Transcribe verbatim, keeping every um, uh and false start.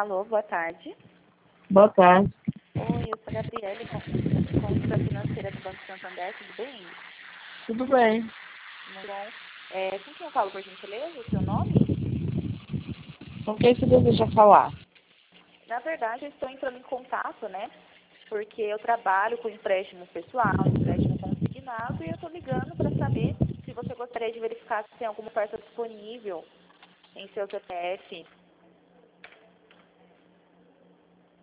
Alô, boa tarde. Boa tarde. Oi, eu sou a Gabriele, com- consultora financeira do Banco Santander, tudo bem? Tudo bem. Muito bom. É, com quem eu falo, por gentileza, o seu nome? Com quem você deseja falar? Na verdade, eu estou entrando em contato, né? Porque eu trabalho com empréstimo pessoal, empréstimo consignado, e eu estou ligando para saber se você gostaria de verificar se tem alguma oferta disponível em seu C P F.